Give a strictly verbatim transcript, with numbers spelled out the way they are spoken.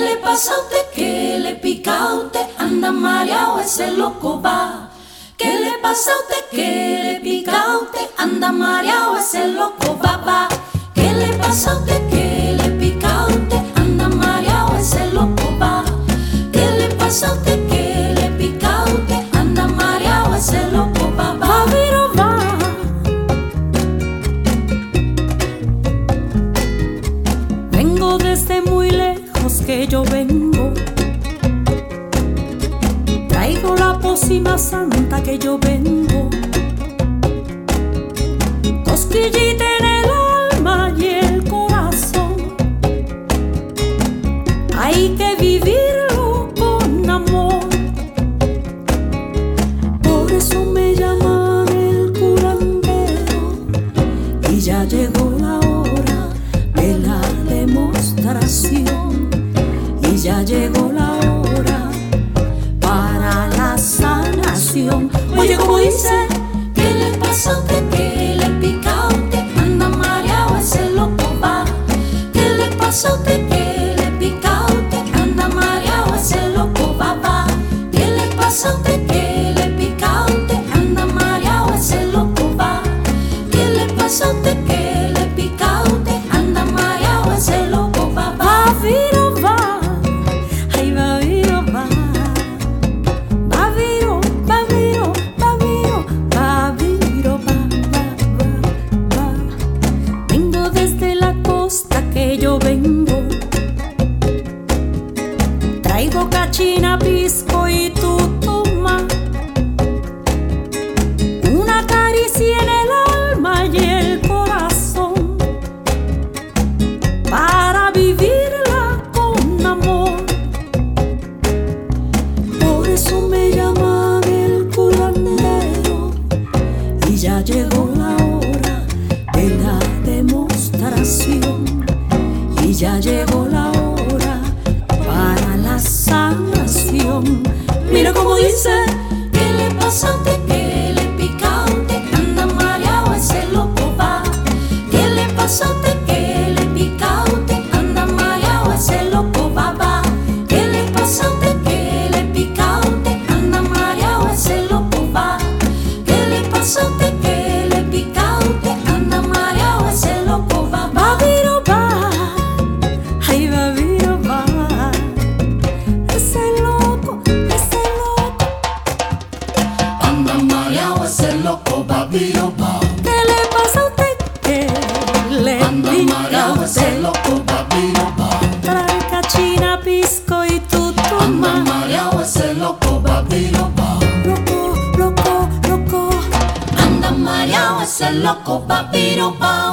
le pasa a usted? ¿Qué le pica a usted? Anda mareado, ese loco va. ¿Qué le pasa a usted? ¿Qué le pica a usted? Anda mareado, ese loco va, va. ¿Qué le pasa a usted? ¿Qué le pica a usted? Anda mareado, ese loco va. ¿Qué le pasa a usted? ¿Qué le pica a usted? Anda mareado, ese loco va, va. Va, viro, va. Vengo desde muy lejos que yo vengo. Traigo la pócima santa que yo vengo. Cosquillita en el alma y el corazón. Hay que vivirlo con amor. Por eso me llaman el curandero. Y ya llegó la hora de la demostración. Y ya llegó la hora para la sanación. Oye, como dice, ¿qué le pasa a usted? ¿Qué le pica a usted? Anda mareado, ese loco va. ¿Qué le pasa a usted? ¿Qué le pica a usted? Anda mareado, ese loco va, va. ¿Qué le pasa a usted? ¿Qué le pica a usted? Anda mareado, ese loco va. ¿Qué le pasa a usted? ¿Qué le pica a usted? Anda mareado, ese loco va, va. Va, viro, va. Ay, va, viro, va. Va, viro, va, viro, va, viro, va, viro, va, va, va, va. Vengo desde la costa que yo vengo. Traigo cachina, pisco y tutuma. Una caricia en el alma y el corazón. Para vivirla con amor. Por eso me llaman el curandero. Y ya llegó la hora de la demostración. Y ya llegó la hora para la sanación. Mira cómo dice, ¿qué le pasa a usted? ¿Qué le pica a usted? Anda mareado, ese loco va. ¿Qué le pasa a usted? ¿Qué le pica a usted? Anda mareado, ese loco va, va. ¿Qué le pasa a usted? ¿Qué le pica a usted? Anda mareado, ese loco va. ¿Qué le pasa a usted? ¿Qué le pica a usted? Anda mareado, ese loco va, va. Va, viro, va. Ay, va, viro, va. Ese loco, ese loco. Anda mareado, ese loco va, viro, va. ¿Qué le pasa a usted? ¿Qué le Anda pica a mareado, ese usted? loco va, viro, va. Trae cachina, pisco y Anda tutuma. mareado, ese loco va, viro, va. Loco, loco, loco. Anda mareado, ese loco va, viro, va.